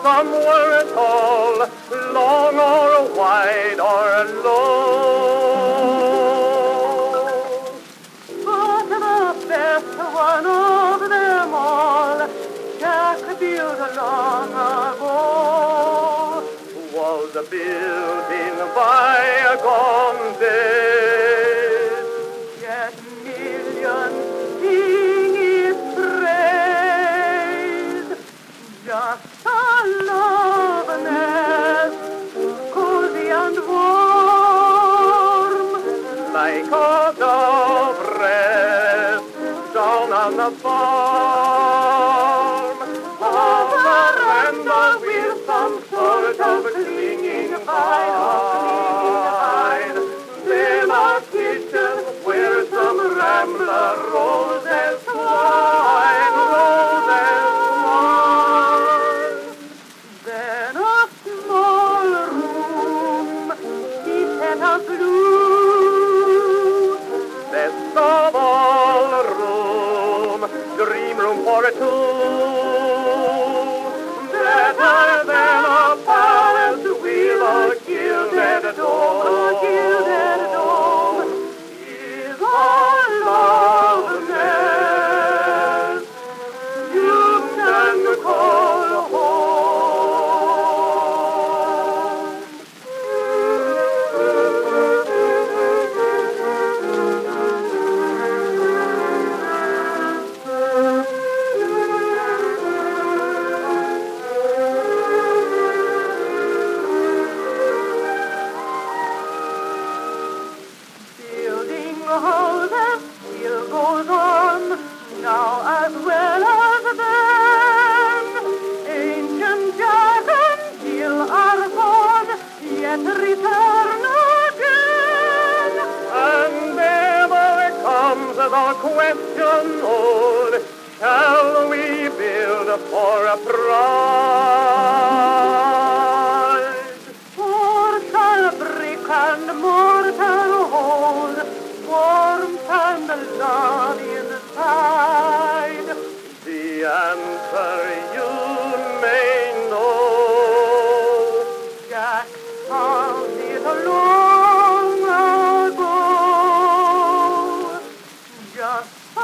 somewhere tall, long or wide or low. But the best one of them all, Jack built long ago, was a building by a gone dead. Yet millions sing its praise, just a love nest, cozy and warm, like a dove rest down on the farm. On the veranda with some sort of clinging vine, then a kitchen where some rambler roses twine, Then a small room, he set a blue, best of all room, dream room for two. Better than a palace with a gilded dome, is a love nest you can call home. Building houses still goes on, now as well as then. Ancient gardens still are gone, yet return again. And ever comes the question old, shall we build for a bride? Or shall brick and mortar hold warmth and love inside? The answer you may know. Jack found it long ago. Just a